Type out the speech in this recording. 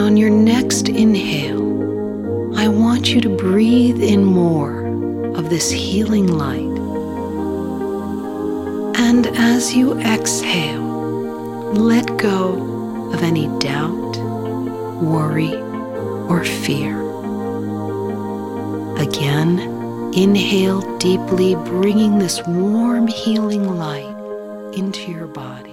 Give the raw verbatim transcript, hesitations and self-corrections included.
on your next inhale, I want you to breathe in more of this healing light. And as you exhale, let go of any doubt, worry, or fear. Again, inhale deeply, bringing this warm healing light into your body.